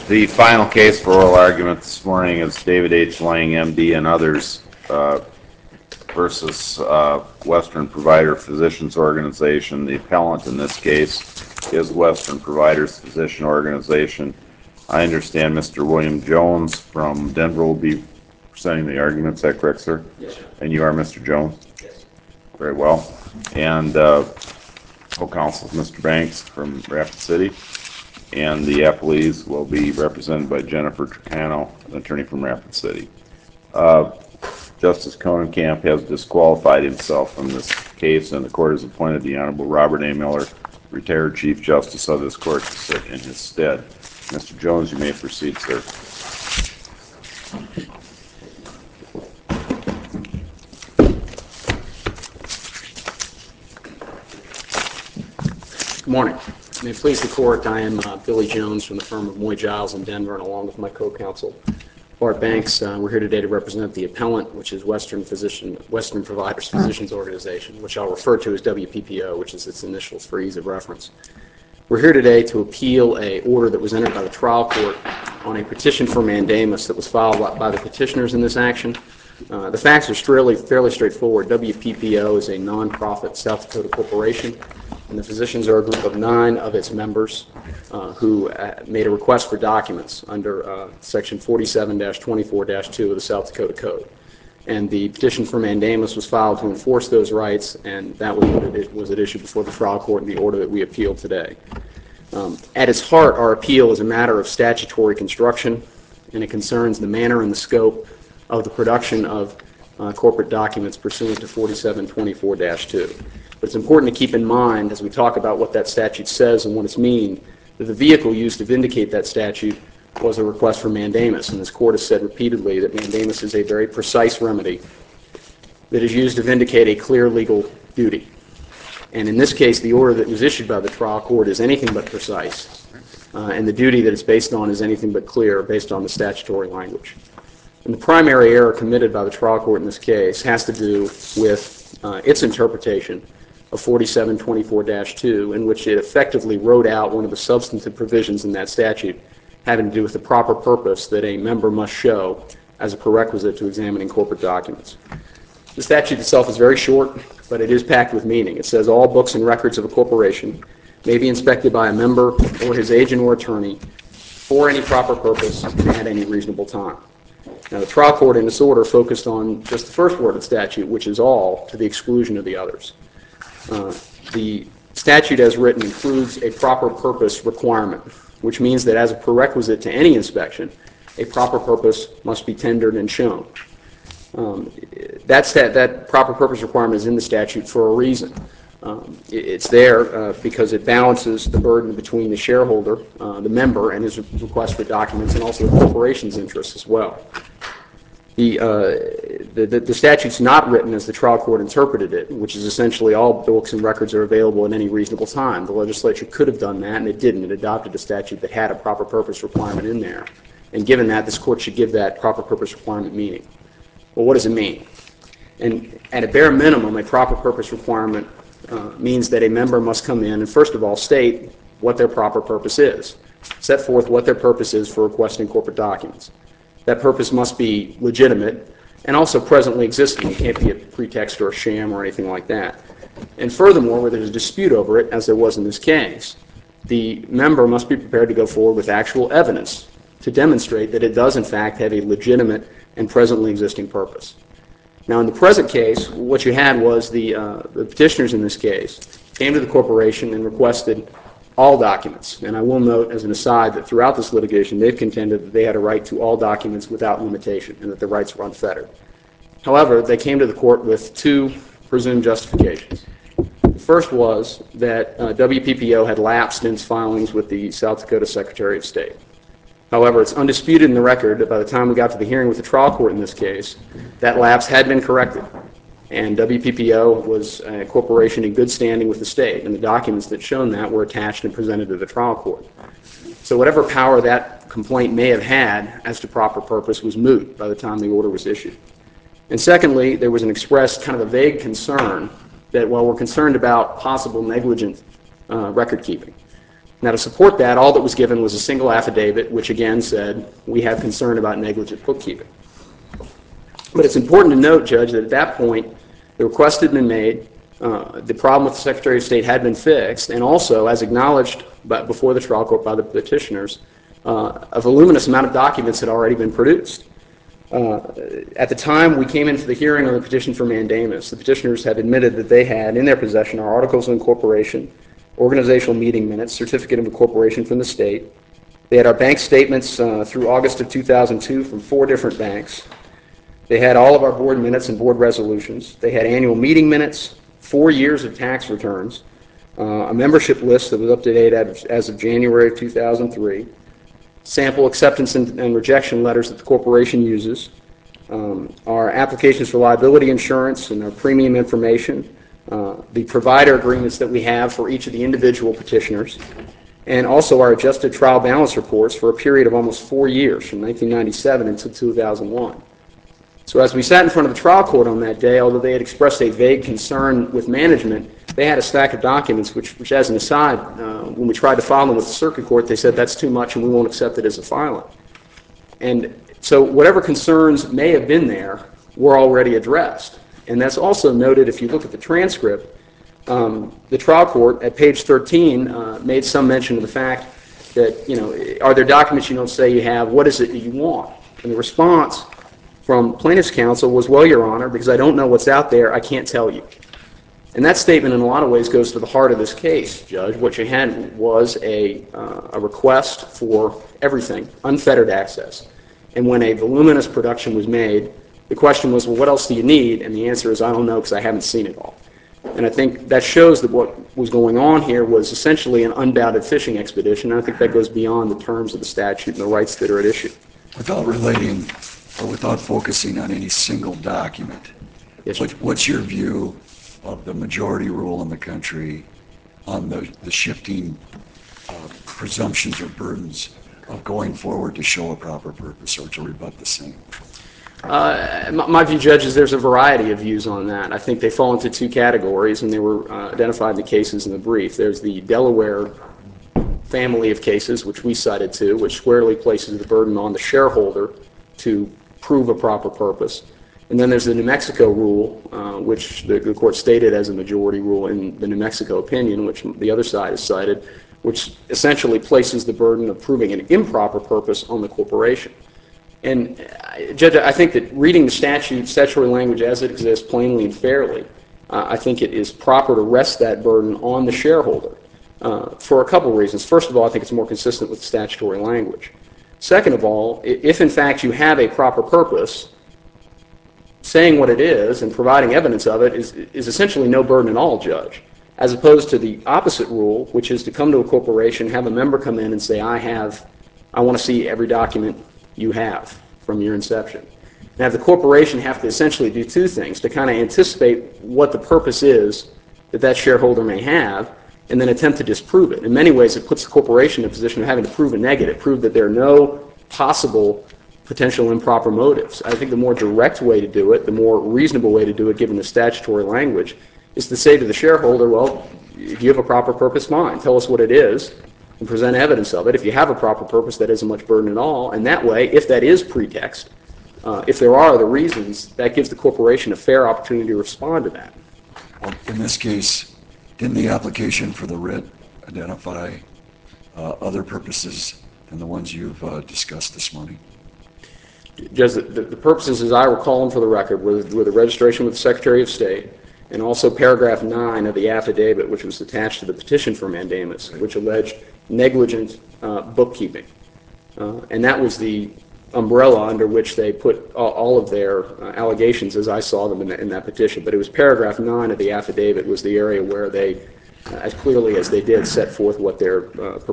The final case for oral argument this morning is David H. Lang, MD, and others versus Western Provider Physicians Organization. The appellant in this case is Western Providers Physician Organization. I understand Mr. William Jones from Denver will be presenting the argument. Is that correct, sir? Yes, sir. And you are Mr. Jones? Yes. Very well. And co-counsel Mr. Banks from Rapid City. And the appellees will be represented by Jennifer Tricano, an attorney from Rapid City. Justice Conenkamp has disqualified himself from this case, and the court has appointed the Honorable Robert A. Miller, retired Chief Justice of this court, to sit in his stead. Mr. Jones, you may proceed, sir. Good morning. May it please the court, I am Billy Jones from the firm of Moy Giles in Denver, and along with my co-counsel Bart Banks, we're here today to represent the appellant, which is Western Providers Physicians Organization, which I'll refer to as WPPO, which is its initials for ease of reference. We're here today to appeal an order that was entered by the trial court on a petition for mandamus that was filed by the petitioners in this action. The facts are fairly straightforward. WPPO is a non-profit South Dakota corporation, and the physicians are a group of 9 of its members who made a request for documents under Section 47-24-2 of the South Dakota Code. And the petition for mandamus was filed to enforce those rights, and that was what was at issue before the trial court in the order that we appealed today. At its heart, our appeal is a matter of statutory construction, and it concerns the manner and the scope of the production of corporate documents pursuant to 47-24-2. But it's important to keep in mind, as we talk about what that statute says and what it means, that the vehicle used to vindicate that statute was a request for mandamus. And this court has said repeatedly that mandamus is a very precise remedy that is used to vindicate a clear legal duty. And in this case, the order that was issued by the trial court is anything but precise. And the duty that it's based on is anything but clear based on the statutory language. And the primary error committed by the trial court in this case has to do with its interpretation of 47-24-2, in which it effectively wrote out one of the substantive provisions in that statute having to do with the proper purpose that a member must show as a prerequisite to examining corporate documents. The statute itself is very short, but it is packed with meaning. It says all books and records of a corporation may be inspected by a member or his agent or attorney for any proper purpose at any reasonable time. Now, the trial court in this order focused on just the first word of the statute, which is all, to the exclusion of the others. The statute as written includes a proper purpose requirement, which means that as a prerequisite to any inspection, a proper purpose must be tendered and shown. That proper purpose requirement is in the statute for a reason. It's there because it balances the burden between the shareholder, the member, and his request for documents, and also the corporation's interests as well. The statute's not written as the trial court interpreted it, which is essentially all books and records are available at any reasonable time. The legislature could have done that, and it didn't. It adopted a statute that had a proper purpose requirement in there. And given that, this court should give that proper purpose requirement meaning. Well, what does it mean? And at a bare minimum, a proper purpose requirement means that a member must come in and, first of all, state what their proper purpose is. Set forth what their purpose is for requesting corporate documents. That purpose must be legitimate and also presently existing. It can't be a pretext or a sham or anything like that. And furthermore, where there's a dispute over it, as there was in this case, the member must be prepared to go forward with actual evidence to demonstrate that it does, in fact, have a legitimate and presently existing purpose. Now, in the present case, what you had was the petitioners in this case came to the corporation and requested all documents. And I will note as an aside that throughout this litigation, they've contended that they had a right to all documents without limitation and that their rights were unfettered. However, they came to the court with 2 presumed justifications. The first was that WPPO had lapsed in its filings with the South Dakota Secretary of State. However, it's undisputed in the record that by the time we got to the hearing with the trial court in this case, that lapse had been corrected. And WPPO was a corporation in good standing with the state, and the documents that shown that were attached and presented to the trial court. So whatever power that complaint may have had as to proper purpose was moot by the time the order was issued. And secondly, there was an expressed kind of a vague concern that while we're concerned about possible negligent record keeping, Now, to support that, all that was given was a single affidavit, which again said, we have concern about negligent bookkeeping. But it's important to note, Judge, that at that point, the request had been made, the problem with the Secretary of State had been fixed, and also, as acknowledged before the trial court by the petitioners, a voluminous amount of documents had already been produced. At the time we came in for the hearing on the petition for mandamus, the petitioners had admitted that they had in their possession our articles of incorporation, organizational meeting minutes, certificate of incorporation from the state. They had our bank statements through August of 2002 from 4 different banks. They had all of our board minutes and board resolutions. They had annual meeting minutes, 4 years of tax returns, a membership list that was up to date as of January of 2003, sample acceptance and rejection letters that the corporation uses, our applications for liability insurance and our premium information, the provider agreements that we have for each of the individual petitioners, and also our adjusted trial balance reports for a period of almost 4 years, from 1997 until 2001. So as we sat in front of the trial court on that day, although they had expressed a vague concern with management, they had a stack of documents which as an aside, when we tried to file them with the circuit court, they said that's too much and we won't accept it as a filing. And so whatever concerns may have been there were already addressed. And that's also noted if you look at the transcript. The trial court at page 13 made some mention of the fact that, you know, are there documents you don't say you have? What is it that you want? And the response from plaintiff's counsel was, well, Your Honor, because I don't know what's out there, I can't tell you. And that statement in a lot of ways goes to the heart of this case, Judge. What you had was a request for everything, unfettered access. And when a voluminous production was made, the question was, well, what else do you need? And the answer is, I don't know because I haven't seen it all. And I think that shows that what was going on here was essentially an undoubted fishing expedition. And I think that goes beyond the terms of the statute and the rights that are at issue. Without relating or without focusing on any single document, Yes, what's your view of the majority rule in the country on the shifting presumptions or burdens of going forward to show a proper purpose or to rebut the same? My view, Judge, is there's a variety of views on that. I think they fall into 2 categories, and they were identified in the cases in the brief. There's the Delaware family of cases, which we cited to, which squarely places the burden on the shareholder to prove a proper purpose. And then there's the New Mexico rule, which the court stated as a majority rule in the New Mexico opinion, which the other side has cited, which essentially places the burden of proving an improper purpose on the corporation. And, Judge, I think that reading the statutory language as it exists plainly and fairly, I think it is proper to rest that burden on the shareholder for a couple of reasons. First of all, I think it's more consistent with statutory language. Second of all, if in fact you have a proper purpose, saying what it is and providing evidence of it is essentially no burden at all, Judge, as opposed to the opposite rule, which is to come to a corporation, have a member come in and say, I want to see every document you have from your inception. Now, the corporation have to essentially do 2 things to kind of anticipate what the purpose is that shareholder may have, and then attempt to disprove it. In many ways, it puts the corporation in a position of having to prove a negative, prove that there are no possible potential improper motives. I think the more direct way to do it, the more reasonable way to do it, given the statutory language, is to say to the shareholder, well, if you have a proper purpose, fine. Tell us what it is and present evidence of it. If you have a proper purpose, that isn't much burden at all. And that way, if that is pretext, if there are other reasons, that gives the corporation a fair opportunity to respond to that. Well, in this case, didn't the application for the writ identify other purposes than the ones you've discussed this morning? Judge, the purposes, as I recall them for the record, were the registration with the Secretary of State, and also paragraph 9 of the affidavit, which was attached to the petition for mandamus, which alleged negligent bookkeeping. And that was the umbrella under which they put all of their allegations as I saw them in that petition. But it was paragraph 9 of the affidavit was the area where they, as clearly as they did, set forth what their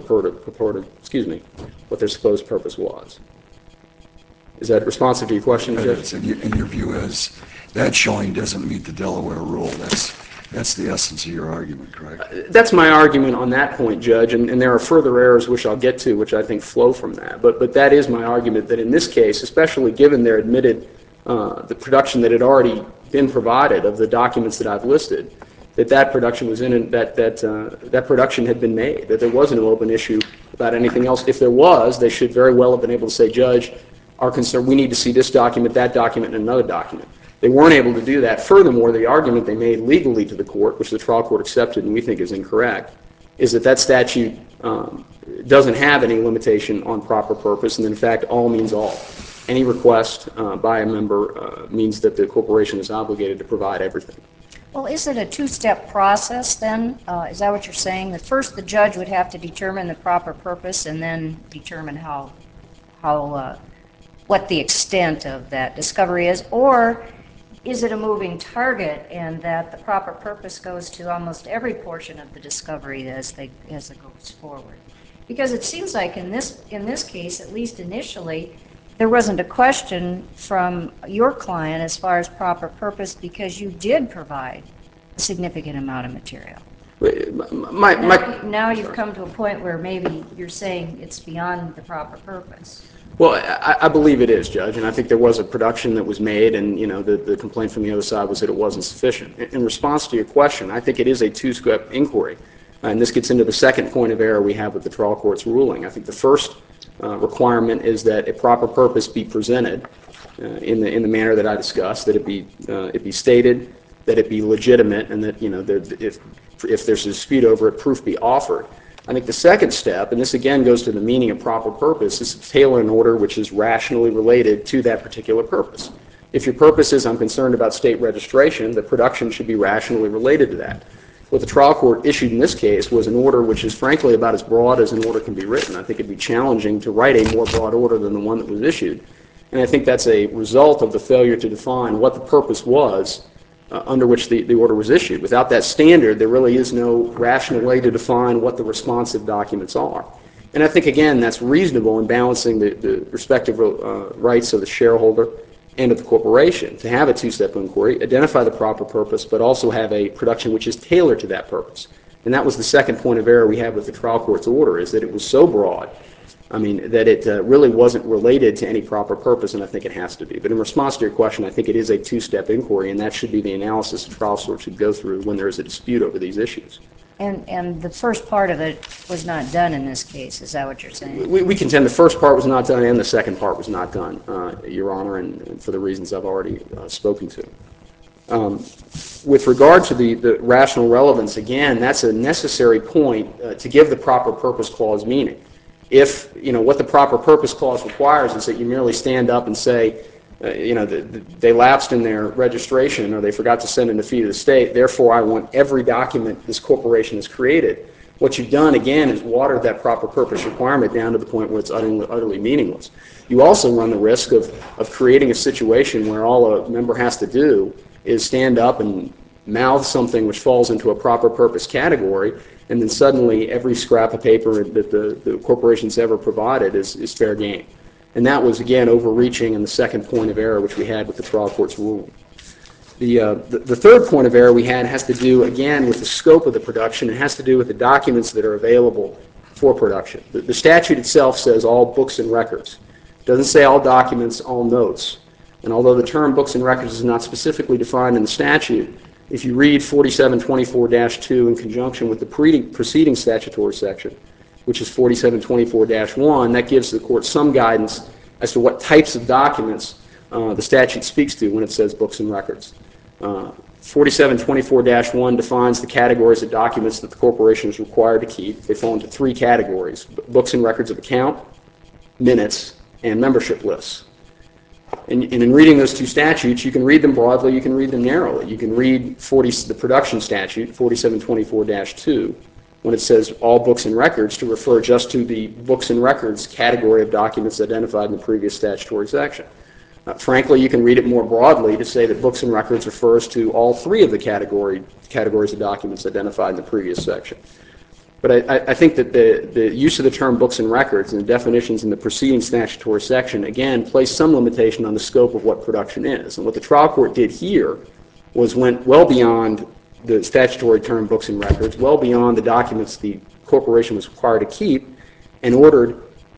what their supposed purpose was. Is that responsive to your question, Judge? And your view is that showing doesn't meet the Delaware rule. That's the essence of your argument, correct? That's my argument on that point, Judge, and there are further errors which I'll get to, which I think flow from that. But that is my argument, that in this case, especially given their admitted the production that had already been provided of the documents that I've listed, that production was in, and that production had been made, that there was no open issue about anything else. If there was, they should very well have been able to say, Judge, our concern, we need to see this document, that document, and another document. They weren't able to do that. Furthermore, the argument they made legally to the court, which the trial court accepted and we think is incorrect, is that statute doesn't have any limitation on proper purpose, and in fact, all means all. Any request by a member means that the corporation is obligated to provide everything. Well, is it a two-step process then? Is that what you're saying? That first the judge would have to determine the proper purpose and then determine what the extent of that discovery is? Or is it a moving target and that the proper purpose goes to almost every portion of the discovery as it goes forward? Because it seems like in this case, at least initially, there wasn't a question from your client as far as proper purpose because you did provide a significant amount of material. Now you've come to a point where maybe you're saying it's beyond the proper purpose. Well, I believe it is, Judge, and I think there was a production that was made, and the complaint from the other side was that it wasn't sufficient. In response to your question, I think it is a two-step inquiry, and this gets into the second point of error we have with the trial court's ruling. I think the first requirement is that a proper purpose be presented in the manner that I discussed, that it be stated, that it be legitimate, and that if there's a dispute over it, proof be offered. I think the second step, and this again goes to the meaning of proper purpose, is to tailor an order which is rationally related to that particular purpose. If your purpose is I'm concerned about state registration, the production should be rationally related to that. What the trial court issued in this case was an order which is frankly about as broad as an order can be written. I think it'd be challenging to write a more broad order than the one that was issued. And I think that's a result of the failure to define what the purpose was under which the order was issued. Without that standard, there really is no rational way to define what the responsive documents are. And I think, again, that's reasonable in balancing the respective rights of the shareholder and of the corporation to have a two-step inquiry, identify the proper purpose, but also have a production which is tailored to that purpose. And that was the second point of error we had with the trial court's order, is that it was so broad, that it really wasn't related to any proper purpose, and I think it has to be. But in response to your question, I think it is a two-step inquiry, and that should be the analysis the trial court should go through when there is a dispute over these issues. And the first part of it was not done in this case, is that what you're saying? We contend the first part was not done and the second part was not done, Your Honor, and for the reasons I've already spoken to. With regard to the rational relevance, again, that's a necessary point to give the proper purpose clause meaning. If, what the proper purpose clause requires is that you merely stand up and say, they lapsed in their registration or they forgot to send in a fee to the state, therefore I want every document this corporation has created. What you've done, again, is watered that proper purpose requirement down to the point where it's utterly meaningless. You also run the risk of creating a situation where all a member has to do is stand up and mouth something which falls into a proper purpose category, and then suddenly every scrap of paper that the corporation's ever provided is fair game. And that was, again, overreaching in the second point of error which we had with the trial court's ruling. The third point of error we had has to do, again, with the scope of the production. It has to do with the documents that are available for production. The statute itself says all books and records. It doesn't say all documents, all notes. And although the term books and records is not specifically defined in the statute, if you read 4724-2 in conjunction with the preceding statutory section, which is 4724-1, that gives the court some guidance as to what types of documents the statute speaks to when it says books and records. 4724-1 defines the categories of documents that the corporation is required to keep. They fall into three categories: books and records of account, minutes, and membership lists. And in reading those two statutes, you can read them broadly, you can read them narrowly. You can read the production statute, 4724-2, when it says all books and records, to refer just to the books and records category of documents identified in the previous statutory section. Frankly, you can read it more broadly to say that books and records refers to all three of the categories of documents identified in the previous section. But I think that the use of the term books and records and the definitions in the preceding statutory section, again, place some limitation on the scope of what production is. And what the trial court did here was went well beyond the statutory term books and records, well beyond the documents the corporation was required to keep, and ordered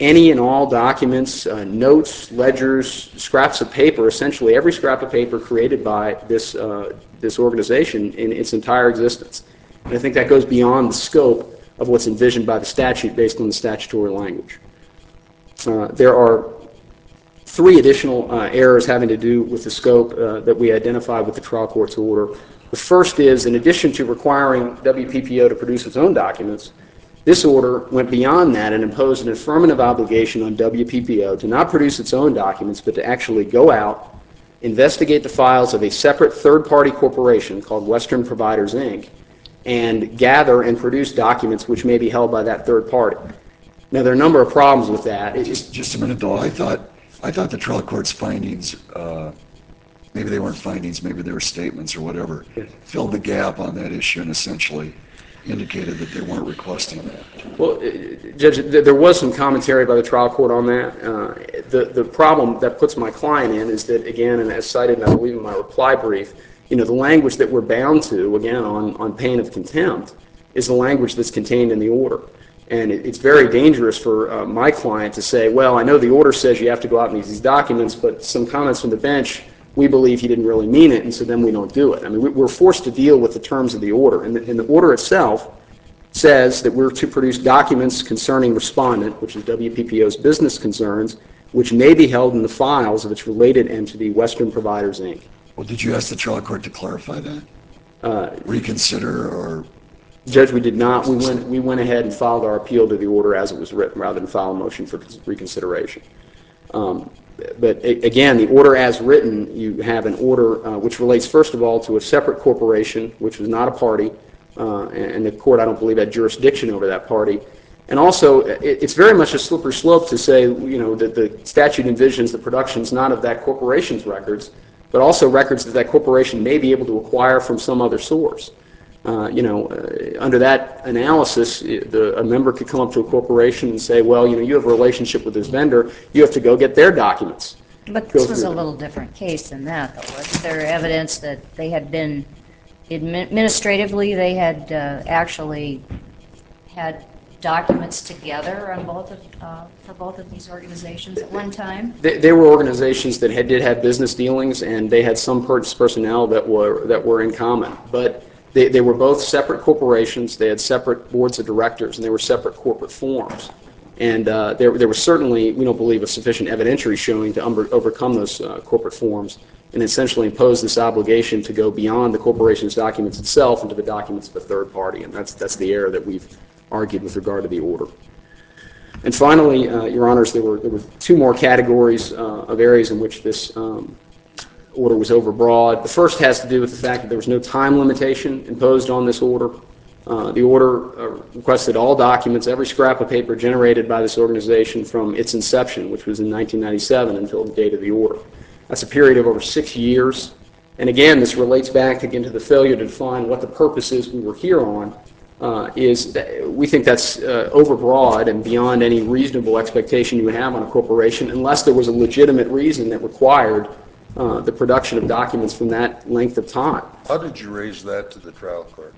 any and all documents, notes, ledgers, scraps of paper, essentially every scrap of paper created by this organization in its entire existence. And I think that goes beyond the scope of what's envisioned by the statute based on the statutory language. There are 3 additional errors having to do with the scope that we identified with the trial court's order. The first is, in addition to requiring WPPO to produce its own documents, this order went beyond that and imposed an affirmative obligation on WPPO to not produce its own documents, but to actually go out, investigate the files of a separate third-party corporation called Western Providers, Inc., and gather and produce documents which may be held by that third party. Now, there are a number of problems with that. Just a minute, though. I thought the trial court's findings, maybe they weren't findings, maybe they were statements or whatever, filled the gap on that issue and essentially indicated that they weren't requesting that. Well, Judge, there was some commentary by the trial court on that. The problem that puts my client in is that, again, and as cited, I believe, in my reply brief, the language that we're bound to, again, on pain of contempt, is the language that's contained in the order. And it's very dangerous for my client to say, well, I know the order says you have to go out and use these documents, but some comments from the bench, we believe he didn't really mean it, and so then we don't do it. I mean, we're forced to deal with the terms of the order. And the order itself says that we're to produce documents concerning respondent, which is WPPO's business concerns, which may be held in the files of its related entity, Western Providers, Inc. Well, did you ask the trial court to clarify that? Reconsider or... Judge, we did not. We went ahead and filed our appeal to the order as it was written, rather than file a motion for reconsideration. But again, the order as written, you have an order which relates, first of all, to a separate corporation, which was not a party, and the court, I don't believe, had jurisdiction over that party. And also, it's very much a slippery slope to say, that the statute envisions the productions not of that corporation's records, but also records that corporation may be able to acquire from some other source. Under that analysis, a member could come up to a corporation and say, well, you have a relationship with this vendor, you have to go get their documents. But this was a little different case than that, though. Was there evidence that they had been, administratively, they had actually had documents together on for both of these organizations at one time? There were organizations that did have business dealings, and they had some personnel that were in common. But they were both separate corporations, they had separate boards of directors, and they were separate corporate forms. And there was certainly, we don't believe, a sufficient evidentiary showing to overcome those corporate forms and essentially impose this obligation to go beyond the corporation's documents itself into the documents of a third party. And that's the error that we've argued with regard to the order. And finally, Your Honors, there were 2 more categories of areas in which this order was overbroad. The first has to do with the fact that there was no time limitation imposed on this order. The order requested all documents, every scrap of paper generated by this organization from its inception, which was in 1997, until the date of the order. That's a period of over 6 years. And again, this relates back again to the failure to define what the purpose is we were here on. We think that's overbroad and beyond any reasonable expectation you would have on a corporation, unless there was a legitimate reason that required the production of documents from that length of time. How did you raise that to the trial court?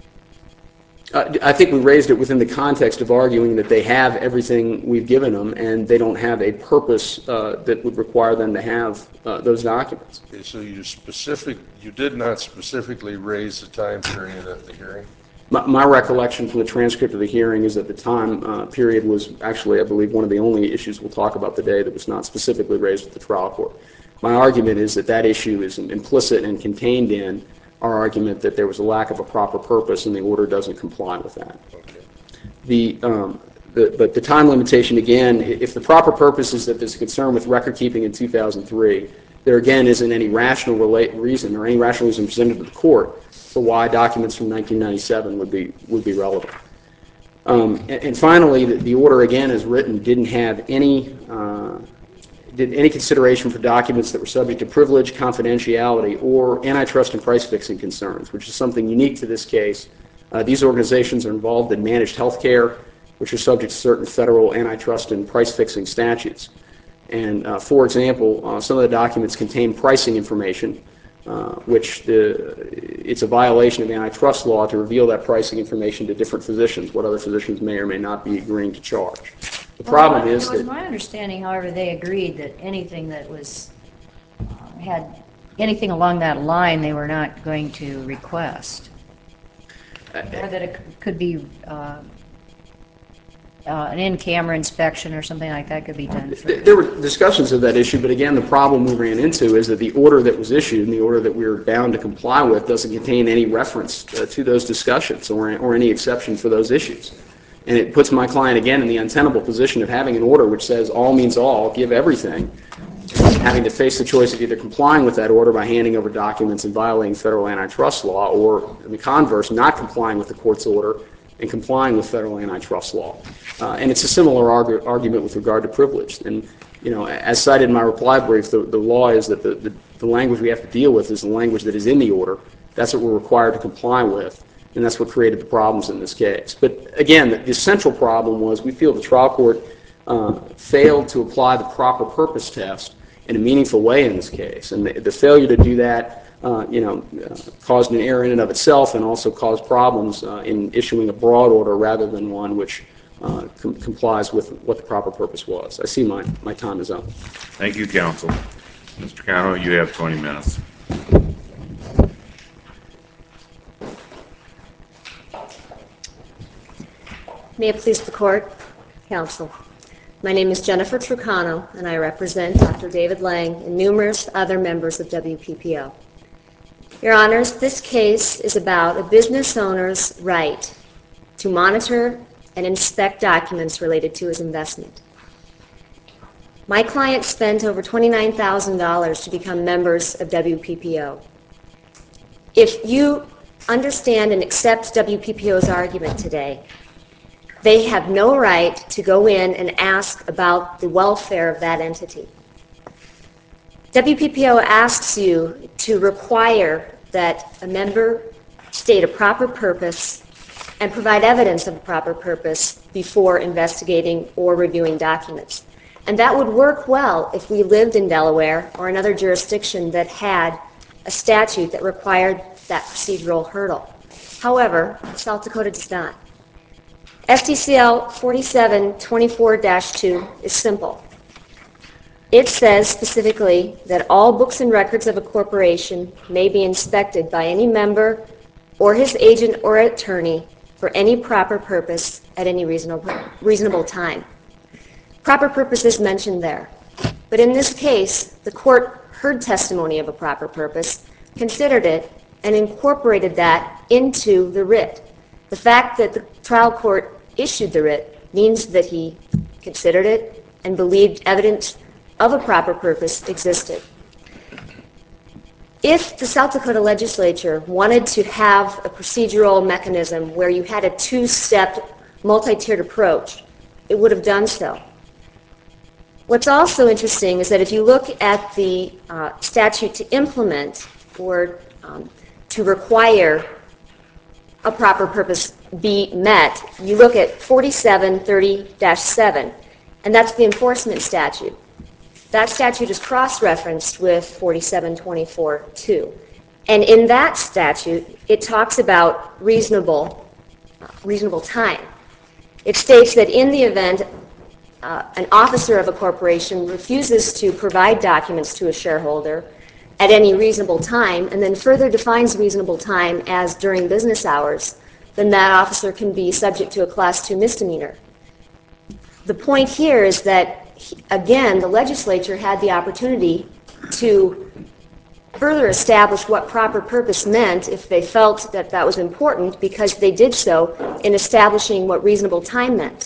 I think we raised it within the context of arguing that they have everything we've given them, and they don't have a purpose that would require them to have those documents. Okay, so you did not specifically raise the time period at the hearing? My recollection from the transcript of the hearing is that the time period was actually, I believe, one of the only issues we'll talk about today that was not specifically raised with the trial court. My argument is that issue is implicit and contained in our argument that there was a lack of a proper purpose and the order doesn't comply with that. Okay. But the time limitation, again, if the proper purpose is that there's a concern with record keeping in 2003, there again isn't any rational reason or any rational reason presented to the court for why documents from 1997 would be relevant. And finally, the order again as written didn't have any consideration for documents that were subject to privilege, confidentiality, or antitrust and price fixing concerns, which is something unique to this case. These organizations are involved in managed health care, which are subject to certain federal antitrust and price fixing statutes. And for example, some of the documents contain pricing information, which it's a violation of antitrust law to reveal that pricing information to different physicians, what other physicians may or may not be agreeing to charge. The problem is It was that, my understanding, however, they agreed that anything that was, had anything along that line, they were not going to request. Or that it could be an in-camera inspection or something like that could be done. there were discussions of that issue, but again, the problem we ran into is that the order that was issued and the order that we were bound to comply with doesn't contain any reference to those discussions or any exception for those issues. And it puts my client again in the untenable position of having an order which says all means all, give everything, having to face the choice of either complying with that order by handing over documents and violating federal antitrust law, or in the converse, not complying with the court's order and complying with federal antitrust law. And it's a similar argument with regard to privilege. And, you know, as cited in my reply brief, the law is that the language we have to deal with is the language that is in the order. That's what we're required to comply with, and that's what created the problems in this case. But again, the central problem was we feel the trial court failed to apply the proper purpose test in a meaningful way in this case. And the failure to do that caused an error in and of itself and also caused problems in issuing a broad order rather than one which complies with what the proper purpose was. I see my time is up. Thank you, counsel. Mr. Cano, you have 20 minutes. May it please the court, counsel. My name is Jennifer Trucano, and I represent Dr. David Lang and numerous other members of WPPO. Your Honors, this case is about a business owner's right to monitor and inspect documents related to his investment. My client spent over $29,000 to become members of WPPO. If you understand and accept WPPO's argument today, they have no right to go in and ask about the welfare of that entity. WPPO asks you to require that a member state a proper purpose and provide evidence of a proper purpose before investigating or reviewing documents. And that would work well if we lived in Delaware or another jurisdiction that had a statute that required that procedural hurdle. However, South Dakota does not. SDCL 4724-2 is simple. It says specifically that all books and records of a corporation may be inspected by any member or his agent or attorney for any proper purpose at any reasonable time. Proper purpose is mentioned there. But in this case, the court heard testimony of a proper purpose, considered it, and incorporated that into the writ. The fact that the trial court issued the writ means that he considered it and believed evidence of a proper purpose existed. If the South Dakota legislature wanted to have a procedural mechanism where you had a two-step, multi-tiered approach, it would have done so. What's also interesting is that if you look at the statute to implement or to require a proper purpose be met, you look at 4730-7, and that's the enforcement statute. That statute is cross-referenced with 4724-2. And in that statute, it talks about reasonable time. It states that in the event an officer of a corporation refuses to provide documents to a shareholder at any reasonable time, and then further defines reasonable time as during business hours, then that officer can be subject to a Class II misdemeanor. The point here is that, again, the legislature had the opportunity to further establish what proper purpose meant if they felt that that was important, because they did so in establishing what reasonable time meant.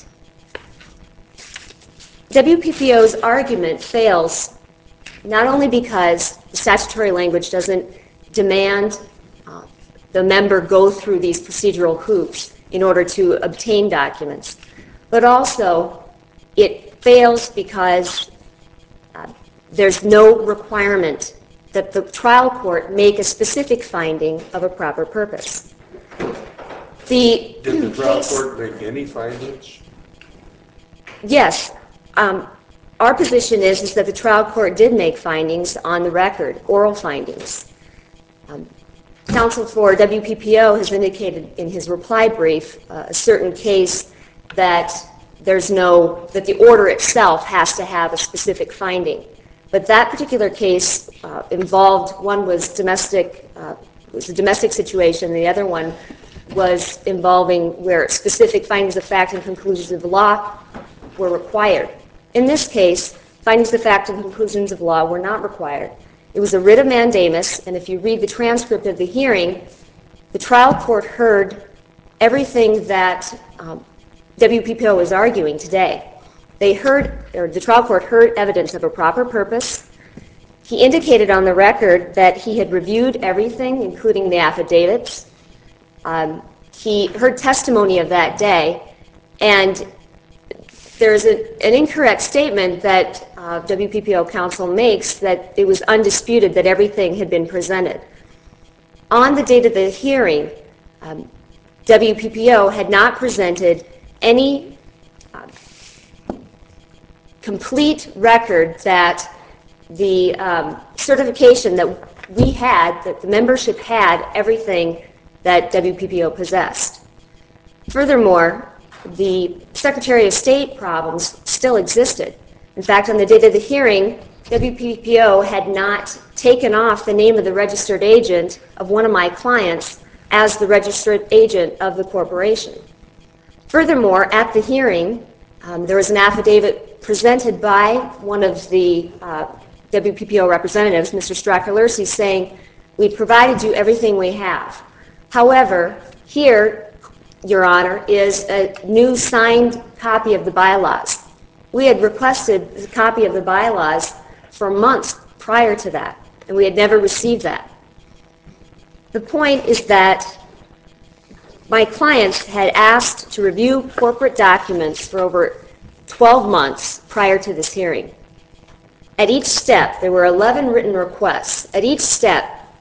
WPPO's argument fails not only because the statutory language doesn't demand the member go through these procedural hoops in order to obtain documents, but also it fails because there's no requirement that the trial court make a specific finding of a proper purpose. Did the trial court make any findings? Yes. Our position is that the trial court did make findings on the record, oral findings. Counsel for WPPO has indicated in his reply brief a certain case that that the order itself has to have a specific finding. But that particular case involved, one was was a domestic situation, the other one was involving where specific findings of fact and conclusions of law were required. In this case, findings of fact and conclusions of law were not required. It was a writ of mandamus, and if you read the transcript of the hearing, the trial court heard everything that WPPO is arguing today. The trial court heard evidence of a proper purpose. He indicated on the record that he had reviewed everything, including the affidavits. He heard testimony of that day, and there's an incorrect statement that WPPO counsel makes that it was undisputed that everything had been presented. On the date of the hearing, WPPO had not presented any complete record that the certification that we had, that the membership had everything that WPPO possessed. Furthermore, the Secretary of State problems still existed. In fact, on the date of the hearing, WPPO had not taken off the name of the registered agent of one of my clients as the registered agent of the corporation. Furthermore, at the hearing, there was an affidavit presented by one of the WPPO representatives, Mr. Strakalersi, saying, "We provided you everything we have." However, here, Your Honor, is a new signed copy of the bylaws. We had requested a copy of the bylaws for months prior to that, and we had never received that. The point is that my clients had asked to review corporate documents for over 12 months prior to this hearing. At each step, there were 11 written requests. At each step,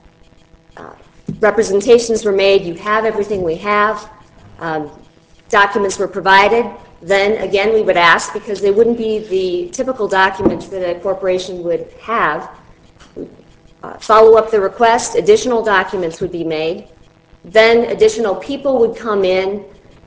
representations were made, you have everything we have, documents were provided. Then again, we would ask, because they wouldn't be the typical documents that a corporation would have, follow up the request, additional documents would be made. Then additional people would come in.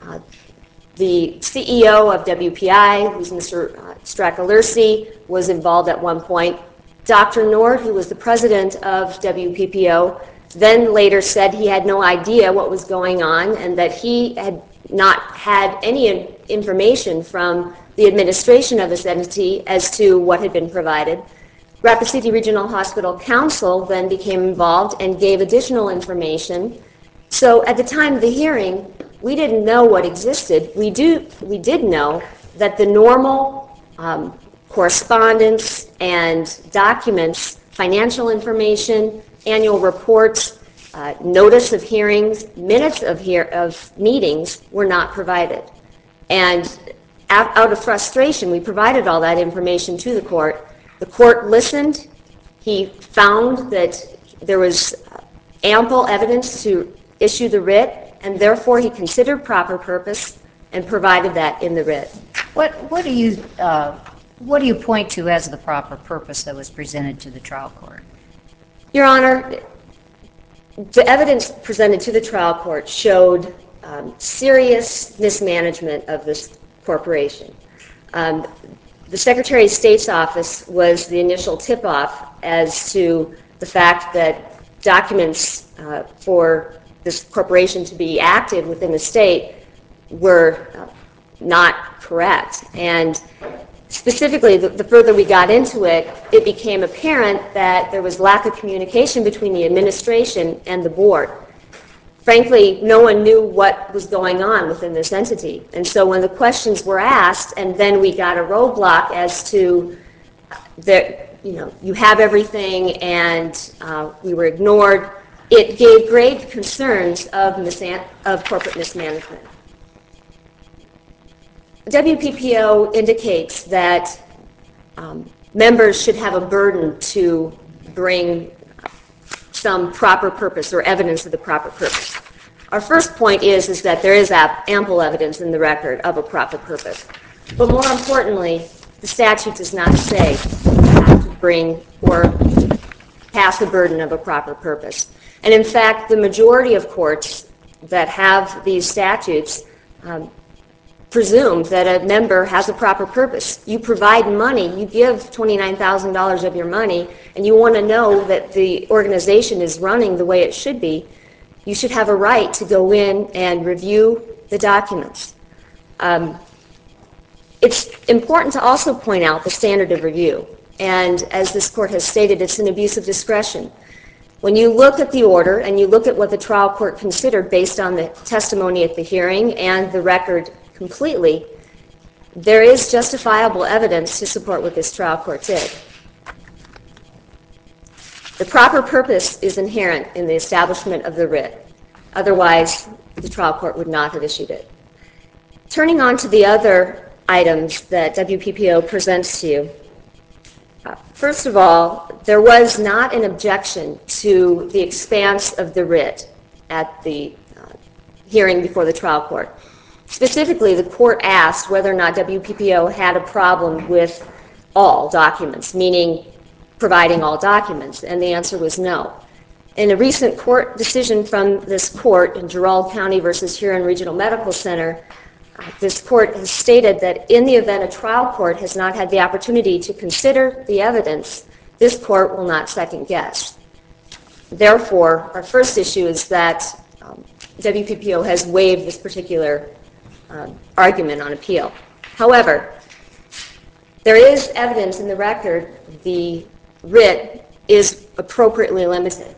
The CEO of WPI, who's Mr. Strakalersi, was involved at one point. Dr. Nord, who was the president of WPPO, then later said he had no idea what was going on and that he had not had any information from the administration of this entity as to what had been provided. Rapid City Regional Hospital Council then became involved and gave additional information. So at the time of the hearing, we didn't know what existed. We did know that the normal correspondence and documents, financial information, annual reports, notice of hearings, minutes of meetings were not provided. And out of frustration, we provided all that information to the court. The court listened. He found that there was ample evidence to issue the writ, and therefore he considered proper purpose and provided that in the writ. What do you point to as the proper purpose that was presented to the trial court? Your Honor, the evidence presented to the trial court showed serious mismanagement of this corporation. The Secretary of State's office was the initial tip-off as to the fact that documents for this corporation to be active within the state were not correct. And specifically, the further we got into it, it became apparent that there was lack of communication between the administration and the board. Frankly, no one knew what was going on within this entity. And so when the questions were asked, and then we got a roadblock as to you have everything, and we were ignored, it gave grave concerns of corporate mismanagement. WPPO indicates that members should have a burden to bring some proper purpose or evidence of the proper purpose. Our first point is that there is ample evidence in the record of a proper purpose. But more importantly, the statute does not say you have to bring or pass the burden of a proper purpose. And in fact, the majority of courts that have these statutes presumed that a member has a proper purpose. You provide money, you give $29,000 of your money, and you want to know that the organization is running the way it should be, you should have a right to go in and review the documents. It's important to also point out the standard of review. And as this court has stated, it's an abuse of discretion. When you look at the order and you look at what the trial court considered based on the testimony at the hearing and the record completely, there is justifiable evidence to support what this trial court did. The proper purpose is inherent in the establishment of the writ. Otherwise, the trial court would not have issued it. Turning on to the other items that WPPO presents to you. First of all, there was not an objection to the expanse of the writ at the hearing before the trial court. Specifically, the court asked whether or not WPPO had a problem with all documents, meaning providing all documents, and the answer was no. In a recent court decision from this court in Gerald County versus Huron Regional Medical Center, this court has stated that in the event a trial court has not had the opportunity to consider the evidence, this court will not second guess. Therefore, our first issue is that WPPO has waived this particular argument on appeal. However, there is evidence in the record the writ is appropriately limited.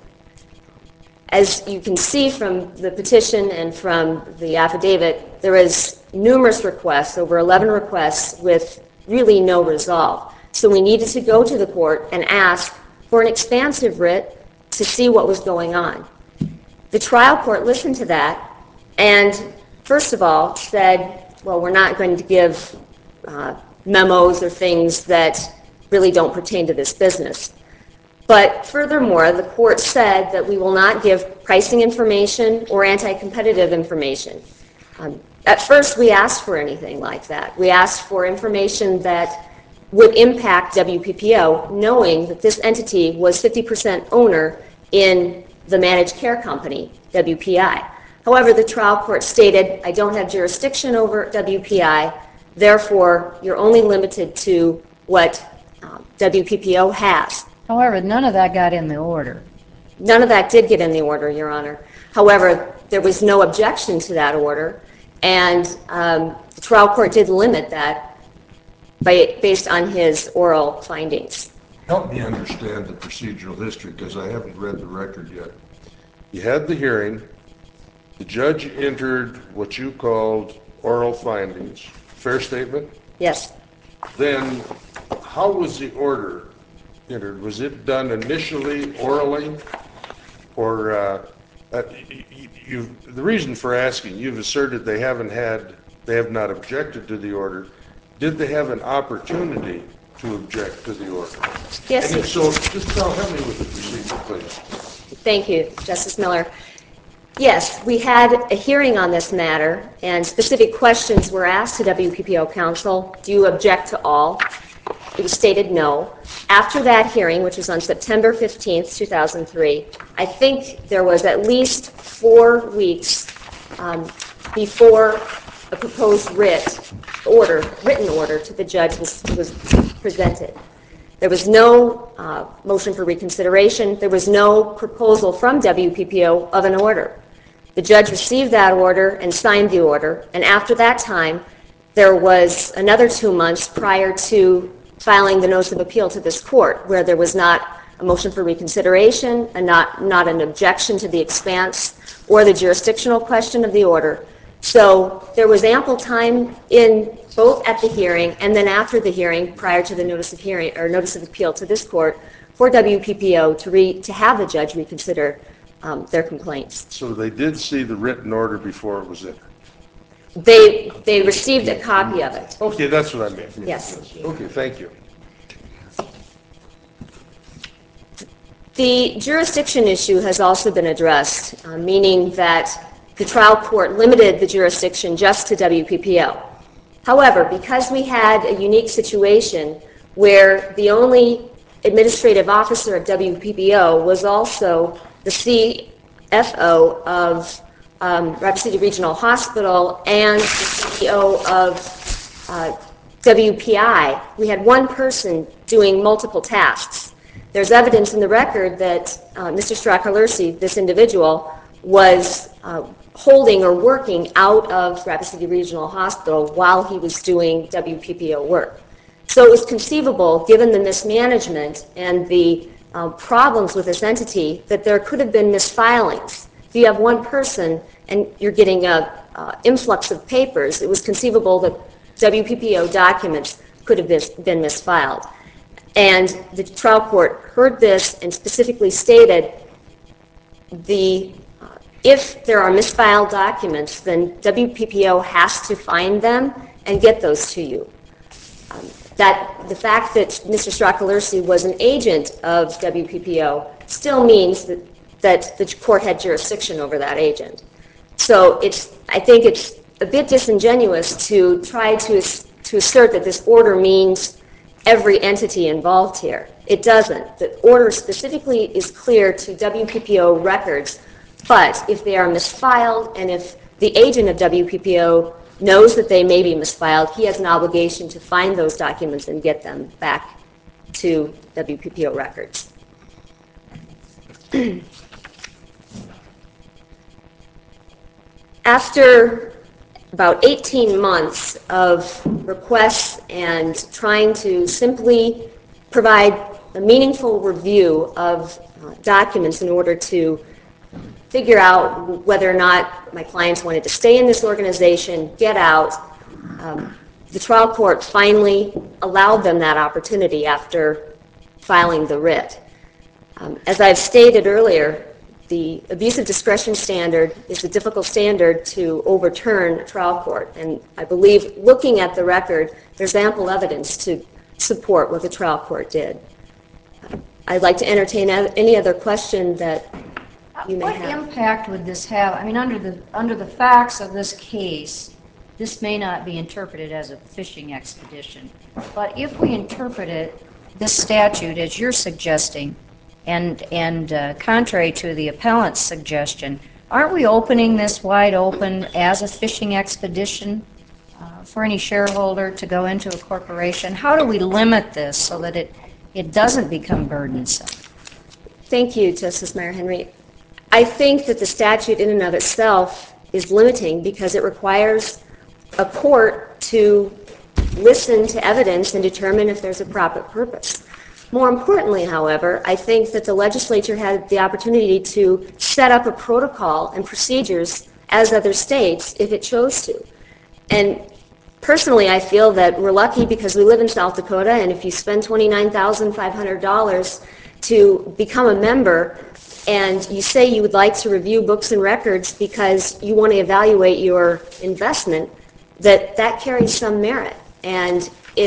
As you can see from the petition and from the affidavit, there is numerous requests, over 11 requests, with really no resolve. So we needed to go to the court and ask for an expansive writ to see what was going on. The trial court listened to that and, first of all, said, well, we're not going to give memos or things that really don't pertain to this business. But furthermore, the court said that we will not give pricing information or anti-competitive information. At first, we asked for anything like that. We asked for information that would impact WPPO, knowing that this entity was 50% owner in the managed care company, WPI. However, the trial court stated, I don't have jurisdiction over WPI, therefore, you're only limited to what WPPO has. However, none of that got in the order. None of that did get in the order, Your Honor. However, there was no objection to that order, and the trial court did limit that based on his oral findings. Help me understand the procedural history, because I haven't read the record yet. You had the hearing, the judge entered what you called oral findings. Fair statement? Yes. Then, how was the order entered? Was it done initially orally, or the reason for asking, you've asserted they have not objected to the order. Did they have an opportunity to object to the order? Yes. And if so, just help me with the procedure, please. Thank you, Justice Miller. Yes, we had a hearing on this matter, and specific questions were asked to WPPO counsel. Do you object to all? It was stated no. After that hearing, which was on September 15th, 2003, I think there was at least 4 weeks before a proposed written order to the judge was presented. There was no motion for reconsideration. There was no proposal from WPPO of an order. The judge received that order and signed the order, and after that time, there was another 2 months prior to filing the notice of appeal to this court, where there was not a motion for reconsideration and not an objection to the expanse or the jurisdictional question of the order. So there was ample time in both at the hearing and then after the hearing, prior to the notice of hearing or notice of appeal to this court, for WPPO to have the judge reconsider their complaints. So they did see the written order before it was entered? They received a copy of it. Okay, that's what I meant. Yes. Okay, thank you. The jurisdiction issue has also been addressed, meaning that the trial court limited the jurisdiction just to WPPO. However, because we had a unique situation where the only administrative officer at WPPO was also the CFO of Rapid City Regional Hospital and the CEO of WPI, we had one person doing multiple tasks. There's evidence in the record that Mr. Strakalersi, this individual, was holding or working out of Rapid City Regional Hospital while he was doing WPPO work. So it was conceivable, given the mismanagement and the problems with this entity, that there could have been misfilings. If you have one person and you're getting an influx of papers, it was conceivable that WPPO documents could have been misfiled. And the trial court heard this and specifically stated if there are misfiled documents, then WPPO has to find them and get those to you. That the fact that Mr. Strakalersi was an agent of WPPO still means that the court had jurisdiction over that agent. So I think it's a bit disingenuous to try to assert that this order means every entity involved here. It doesn't. The order specifically is clear to WPPO records, but if they are misfiled and if the agent of WPPO knows that they may be misfiled, he has an obligation to find those documents and get them back to WPPO records. After about 18 months of requests and trying to simply provide a meaningful review of documents in order to figure out whether or not my clients wanted to stay in this organization, get out, the trial court finally allowed them that opportunity after filing the writ. As I've stated earlier, the abuse of discretion standard is a difficult standard to overturn a trial court, and I believe looking at the record, there's ample evidence to support what the trial court did. I'd like to entertain any other question that you may have. What impact would this have? I mean, under the facts of this case, this may not be interpreted as a fishing expedition, but if we interpret this statute as you're suggesting, and contrary to the appellant's suggestion, aren't we opening this wide open as a fishing expedition for any shareholder to go into a corporation? How do we limit this so that it doesn't become burdensome? Thank you, Justice Meyer-Henry. I think that the statute in and of itself is limiting because it requires a court to listen to evidence and determine if there's a proper purpose. More importantly, however, I think that the legislature had the opportunity to set up a protocol and procedures as other states if it chose to. And personally, I feel that we're lucky because we live in South Dakota, and if you spend $29,500 to become a member and you say you would like to review books and records because you want to evaluate your investment, that carries some merit. And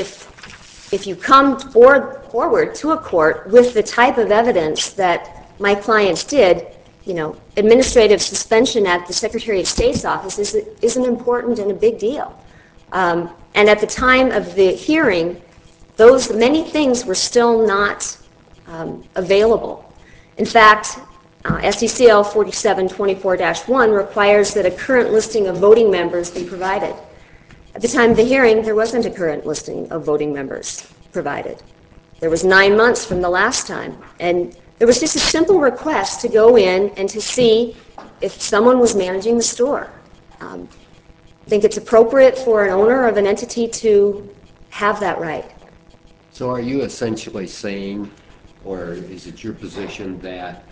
if you come forward to a court with the type of evidence that my clients did, administrative suspension at the Secretary of State's office is an important and a big deal. And at the time of the hearing, those many things were still not available. In fact, SDCL 4724-1 requires that a current listing of voting members be provided. At the time of the hearing, there wasn't a current listing of voting members provided. There was 9 months from the last time, and there was just a simple request to go in and to see if someone was managing the store. I think it's appropriate for an owner of an entity to have that right. So are you essentially saying, or is it your position, that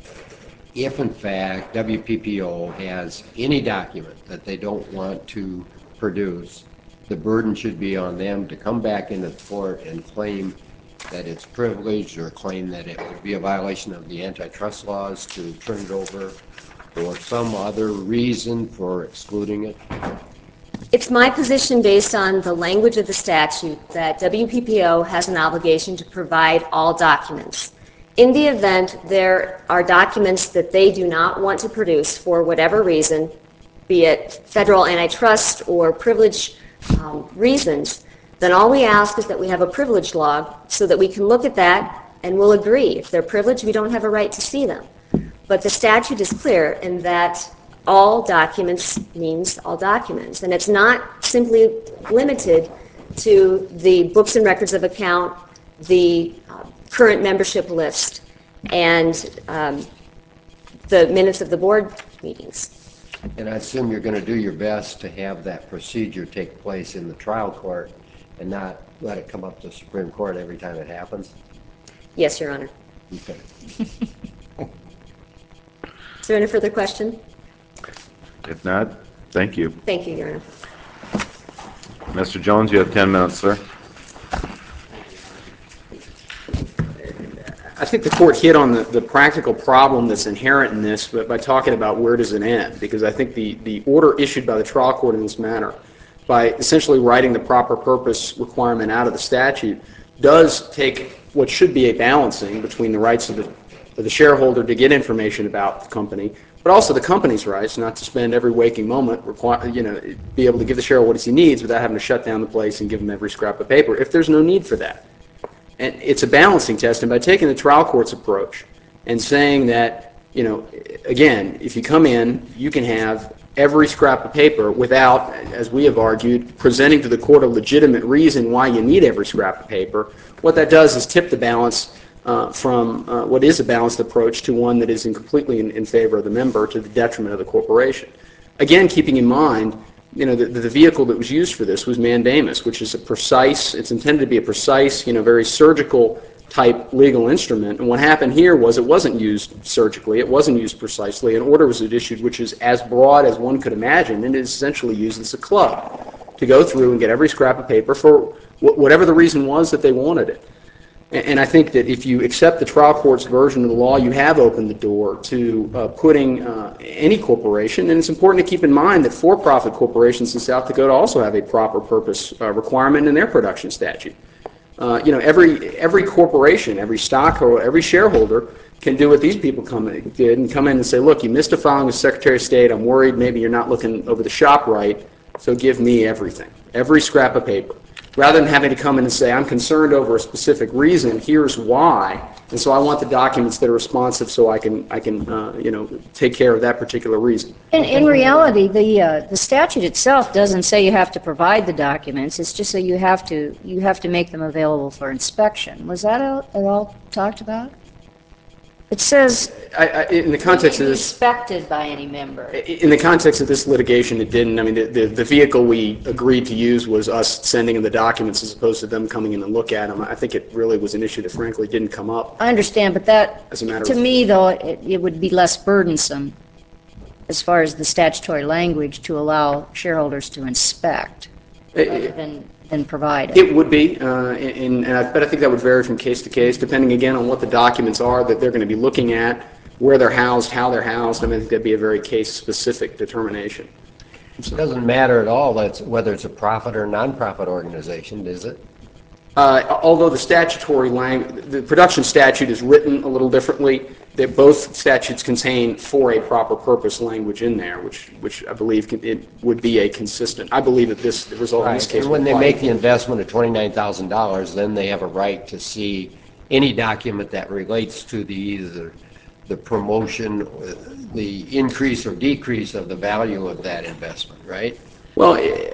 if in fact WPPO has any document that they don't want to produce, the burden should be on them to come back into the court and claim that it's privileged or claim that it would be a violation of the antitrust laws to turn it over, or some other reason for excluding it? It's my position, based on the language of the statute, that WPPO has an obligation to provide all documents. In the event there are documents that they do not want to produce for whatever reason, be it federal antitrust or privilege reasons, then all we ask is that we have a privilege log so that we can look at that and we'll agree. If they're privileged, we don't have a right to see them. But the statute is clear in that all documents means all documents. And it's not simply limited to the books and records of account, the current membership list, and the minutes of the board meetings. And I assume you're going to do your best to have that procedure take place in the trial court and not let it come up to the Supreme Court every time it happens? Yes, Your Honor. Okay. Is there any further question? If not, thank you. Thank you, Your Honor. Mr. Jones, you have 10 minutes, sir. I think the court hit on the practical problem that's inherent in this by talking about where does it end, because I think the order issued by the trial court in this matter, by essentially writing the proper purpose requirement out of the statute, does take what should be a balancing between the rights of the shareholder to get information about the company, but also the company's rights not to spend every waking moment, be able to give the shareholder what he needs without having to shut down the place and give him every scrap of paper if there's no need for that. And it's a balancing test, and by taking the trial court's approach and saying that, again, if you come in, you can have every scrap of paper without, as we have argued, presenting to the court a legitimate reason why you need every scrap of paper, what that does is tip the balance from what is a balanced approach to one that is completely in favor of the member to the detriment of the corporation. Again, keeping in mind, the vehicle that was used for this was mandamus, which is it's intended to be a precise, very surgical type legal instrument. And what happened here was it wasn't used surgically, it wasn't used precisely. An order was issued which is as broad as one could imagine, and it is essentially used as a club to go through and get every scrap of paper for whatever the reason was that they wanted it. And I think that if you accept the trial court's version of the law, you have opened the door to putting any corporation, and it's important to keep in mind that for-profit corporations in South Dakota also have a proper purpose requirement in their production statute. Every corporation, every stockholder, every shareholder can do what these people did and come in and say, look, you missed a filing with Secretary of State, I'm worried maybe you're not looking over the shop right, so give me everything, every scrap of paper. Rather than having to come in and say, I'm concerned over a specific reason, here's why, and so I want the documents that are responsive so I can take care of that particular reason. In reality, the statute itself doesn't say you have to provide the documents. It's just that you have to make them available for inspection. Was that at all talked about? It says In the context of this, inspected by any member. in the context of this litigation, it didn't. I mean, the vehicle we agreed to use was us sending them the documents as opposed to them coming in and look at them. I think it really was an issue that frankly didn't come up. I understand, but that, As a matter to of- me, though, it would be less burdensome as far as the statutory language to allow shareholders to inspect rather than provide it. It would be, but I think that would vary from case to case, depending again on what the documents are that they're going to be looking at, where they're housed, how they're housed. I mean, I think that'd be a very case-specific determination. It doesn't matter at all whether it's a profit or non-profit organization, does it? Although the production statute is written a little differently, that both statutes contain for a proper purpose language in there, which I believe it would be a consistent. I believe that the result in this case. And when would they apply. make the investment of $29,000, then they have a right to see any document that relates to either the promotion, the increase or decrease of the value of that investment, right? Well,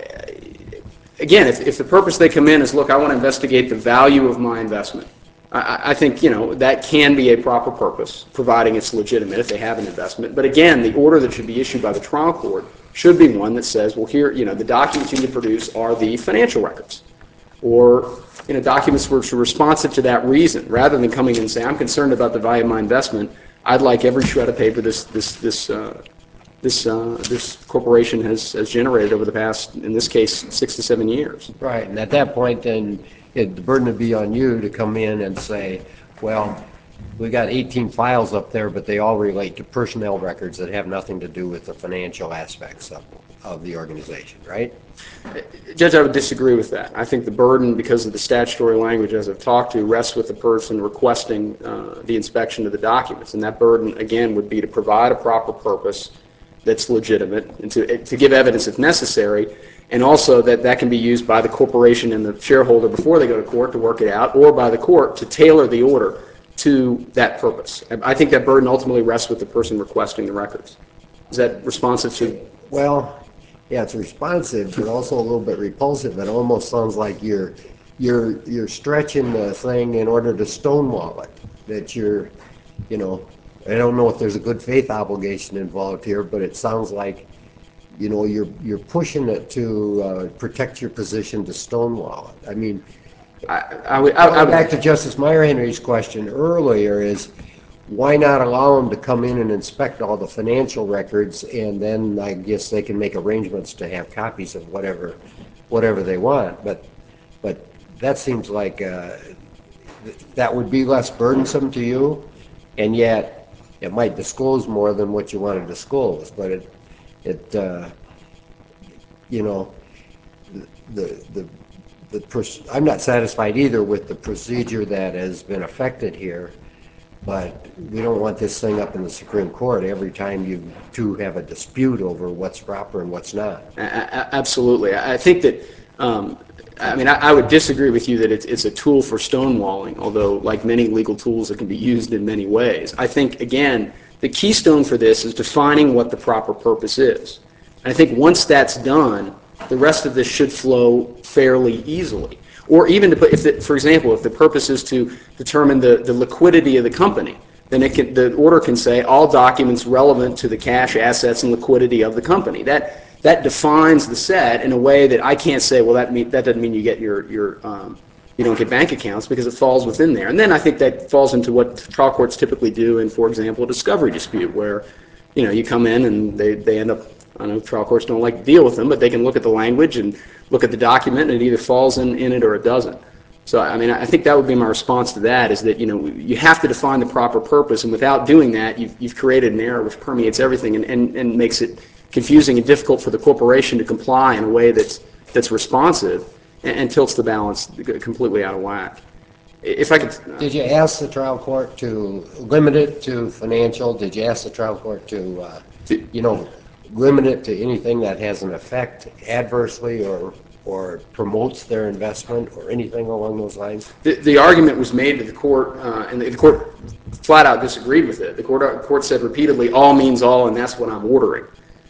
again, if the purpose they come in is, look, I want to investigate the value of my investment, I think, that can be a proper purpose, providing it's legitimate if they have an investment. But again, the order that should be issued by the trial court should be one that says, well, here, the documents you need to produce are the financial records, or, documents which are responsive to that reason, rather than coming in and saying, I'm concerned about the value of my investment, I'd like every shred of paper this corporation has generated over the past, in this case, 6 to 7 years. Right, and at that point, then, the burden would be on you to come in and say, well, we got 18 files up there, but they all relate to personnel records that have nothing to do with the financial aspects of the organization, right? Judge, I would disagree with that. I think the burden, because of the statutory language as I've talked to, rests with the person requesting the inspection of the documents. And that burden, again, would be to provide a proper purpose that's legitimate and to give evidence if necessary, and also that can be used by the corporation and the shareholder before they go to court to work it out, or by the court to tailor the order to that purpose. I think that burden ultimately rests with the person requesting the records. Is that responsive to? Well, yeah, it's responsive, but also a little bit repulsive. It almost sounds like you're stretching the thing in order to stonewall it. That you're, you know, I don't know if there's a good faith obligation involved here, but it sounds like, you know, you're pushing it to protect your position to stonewall it. I mean, going back to Justice Meyer Henry's question earlier is, why not allow them to come in and inspect all the financial records, and then I guess they can make arrangements to have copies of whatever they want. But that seems like that would be less burdensome to you, and yet it might disclose more than what you want to disclose. But you know, I'm not satisfied either with the procedure that has been affected here. But we don't want this thing up in the Supreme Court every time you two have a dispute over what's proper and what's not. Absolutely. I think that, I mean, I would disagree with you that it's a tool for stonewalling, although like many legal tools, it can be used in many ways. I think, again, the keystone for this is defining what the proper purpose is. And I think once that's done, the rest of this should flow fairly easily. Or even to put, for example, if the purpose is to determine the liquidity of the company, then the order can say all documents relevant to the cash, assets, and liquidity of the company. That defines the set in a way that I can't say, well, that doesn't mean you get you don't get bank accounts, because it falls within there. And then I think that falls into what trial courts typically do in, for example, a discovery dispute, where you come in and they end up. I know trial courts don't like to deal with them, but they can look at the language and look at the document, and it either falls in it or it doesn't. So, I mean, I think that would be my response to that, is that, you have to define the proper purpose, and without doing that, you've created an error which permeates everything and makes it confusing and difficult for the corporation to comply in a way that's responsive and tilts the balance completely out of whack. If I could... Did you ask the trial court to limit it to financial? Did you ask the trial court to, limit it to anything that has an effect adversely or promotes their investment or anything along those lines? The argument was made to the court, and the court flat out disagreed with it. The court said repeatedly, all means all, and that's what I'm ordering.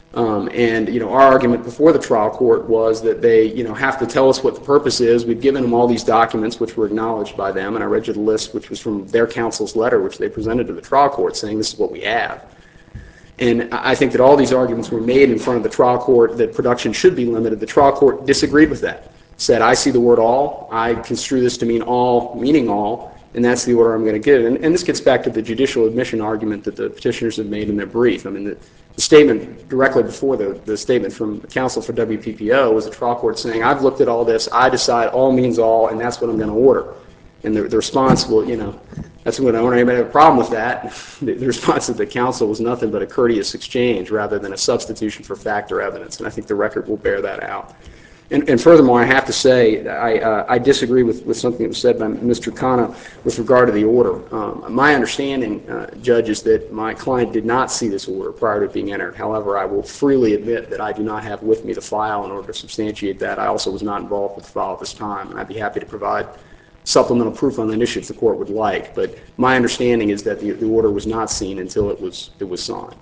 Our argument before the trial court was that they, have to tell us what the purpose is. We've given them all these documents, which were acknowledged by them, and I read you the list, which was from their counsel's letter, which they presented to the trial court, saying this is what we have. And I think that all these arguments were made in front of the trial court that production should be limited. The trial court disagreed with that, said, I see the word all, I construe this to mean all, meaning all, and that's the order I'm going to give. And this gets back to the judicial admission argument that the petitioners have made in their brief. I mean, the statement directly before the statement from counsel for WPPO was the trial court saying, I've looked at all this, I decide all means all, and that's what I'm going to order. And the response, well, that's what I don't want anybody to have a problem with that. The response of the counsel was nothing but a courteous exchange rather than a substitution for fact or evidence, and I think the record will bear that out. And furthermore, I have to say, I disagree with something that was said by Mr. Khanna with regard to the order. My understanding, Judge, is that my client did not see this order prior to it being entered. However, I will freely admit that I do not have with me the file in order to substantiate that. I also was not involved with the file at this time, and I'd be happy to provide supplemental proof on that issue if the court would like. But my understanding is that the order was not seen until it was signed.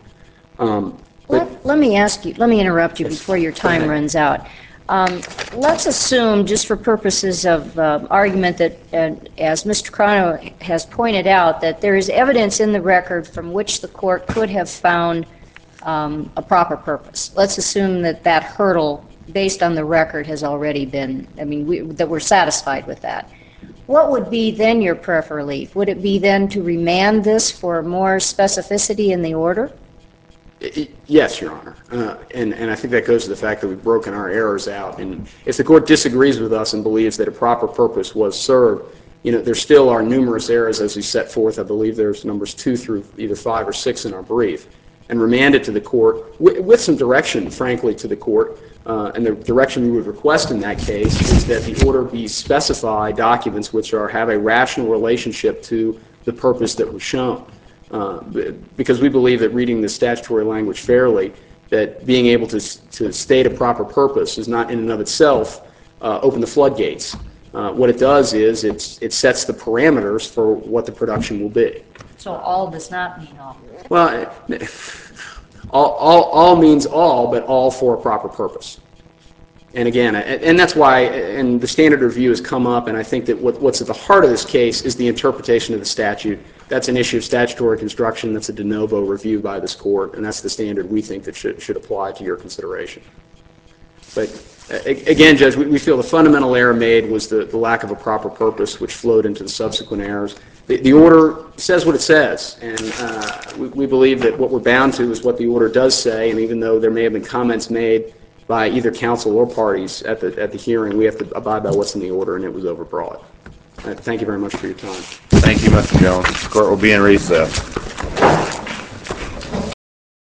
Let me interrupt you before your time runs out. Let's assume, just for purposes of argument, that, as Mr. Crono has pointed out, that there is evidence in the record from which the court could have found a proper purpose. Let's assume that hurdle, based on the record, has already been, that we're satisfied with that. What would be then your prayer for relief? Would it be then to remand this for more specificity in the order? Yes, Your Honor. And I think that goes to the fact that we've broken our errors out. And if the court disagrees with us and believes that a proper purpose was served, there still are numerous errors as we set forth. I believe there's numbers 2 through either 5 or 6 in our brief. And remand it to the court with some direction, frankly, to the court. And the direction we would request in that case is that the order be specify documents which have a rational relationship to the purpose that was shown. Because we believe that reading the statutory language fairly, that being able to state a proper purpose is not in and of itself open the floodgates. What it does is it sets the parameters for what the production will be. So all does not mean all. Well, All means all, but all for a proper purpose. And again, and that's why, and the standard review has come up, and I think that what's at the heart of this case is the interpretation of the statute. That's an issue of statutory construction. That's a de novo review by this court, and that's the standard we think that should apply to your consideration. But again, Judge, we feel the fundamental error made was the lack of a proper purpose, which flowed into the subsequent errors. The order says what it says, and we believe that what we're bound to is what the order does say, and even though there may have been comments made by either counsel or parties at the hearing, we have to abide by what's in the order, and it was overbroad. Thank you very much for your time. Thank you, Mr. Jones. Court will be in recess.